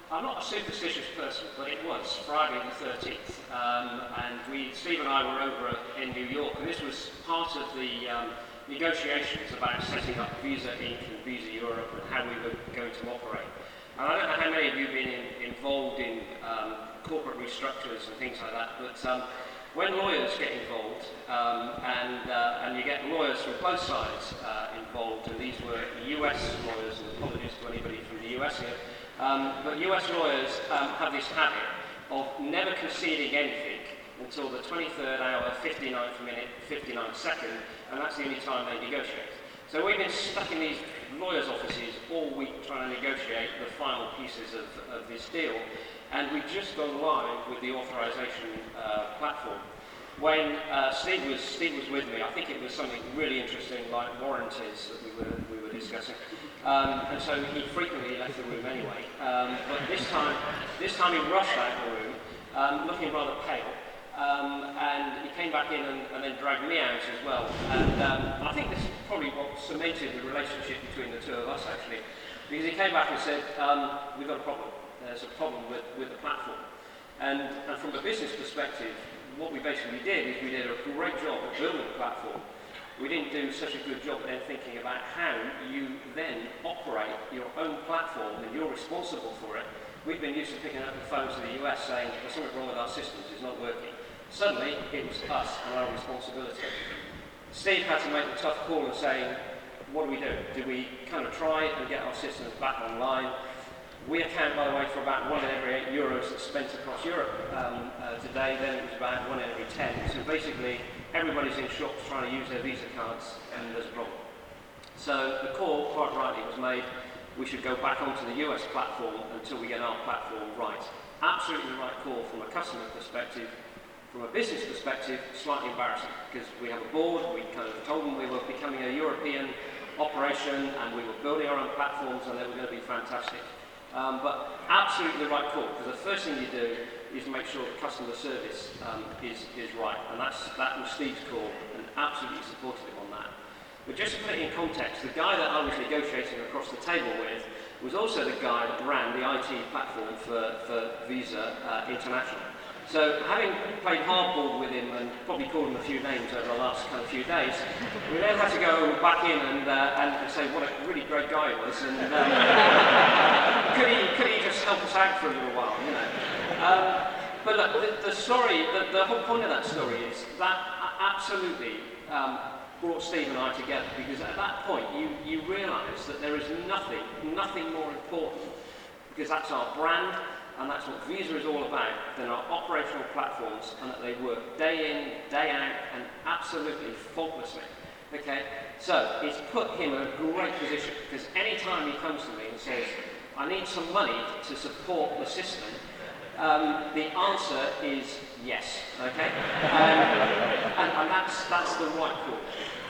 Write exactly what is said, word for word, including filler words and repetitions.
I'm not a superstitious person, but it was Friday the thirteenth, um, and we, Steve and I were over in New York, and this was part of the um, negotiations about setting up Visa Incorporated and Visa Europe and how we were going to operate. And I don't know how many of you have been in, involved in um, corporate restructures and things like that, but um, when lawyers get involved, um, and, uh, and you get lawyers from both sides uh, involved, and these were U S lawyers, and apologies to anybody from the U S here, Um, but U S lawyers um, have this habit of never conceding anything until the twenty-third hour, fifty-ninth minute, fifty-ninth second, and that's the only time they negotiate. So we've been stuck in these lawyers' offices all week trying to negotiate the final pieces of, of this deal, and we've just gone live with the authorization uh, platform. When uh, Steve was Steve was with me, I think it was something really interesting like warranties that we were we were discussing. Um, and so he frequently left the room anyway. Um, but this time, this time he rushed out of the room, um, looking rather pale. Um, and he came back in and, and then dragged me out as well. And um, I think this is probably what cemented the relationship between the two of us, actually. Because he came back and said, um, we've got a problem. There's a problem with, with the platform. And, and from a business perspective, what we basically did is we did a great job at building the platform. We didn't do such a good job then thinking about how you then operate your own platform and you're responsible for it. We've been used to picking up the phone to the U S saying there's something wrong with our systems, it's not working. Suddenly, it was us and our responsibility. Steve had to make the tough call of saying, what do we do? Do we kind of try and get our systems back online? We account, by the way, for about one in every eight euros that's spent across Europe um, uh, today. Then it was about one in every ten. So basically, everybody's in shops trying to use their Visa cards, and there's a problem. So the call, quite rightly, was made. We should go back onto the U S platform until we get our platform right. Absolutely the right call from a customer perspective. From a business perspective, slightly embarrassing because we have a board. We kind of told them we were becoming a European operation, and we were building our own platforms, and they were going to be fantastic. Um, but absolutely the right call, because the first thing you do is make sure the customer service um, is, is right, and that's, that was Steve's call, and absolutely supported him on that. But just to put it in context, the guy that I was negotiating across the table with was also the guy that ran the I T platform for, for Visa uh, International. So having played hardball with him and probably called him a few names over the last kind of few days, we then had to go back in and, uh, and say what a really great guy he was, and um, could, he, could he just help us out for a little while, you know. Um, but look, the, the story, the, the whole point of that story is that absolutely um, brought Steve and I together, because at that point you, you realise that there is nothing, nothing more important, because that's our brand, and that's what Visa is all about, than our operational platforms, and that they work day in, day out, and absolutely faultlessly. Okay, so it's put him in a great position, because any time he comes to me and says, I need some money to support the system, um, the answer is yes, okay? Um, and and that's, that's the right call.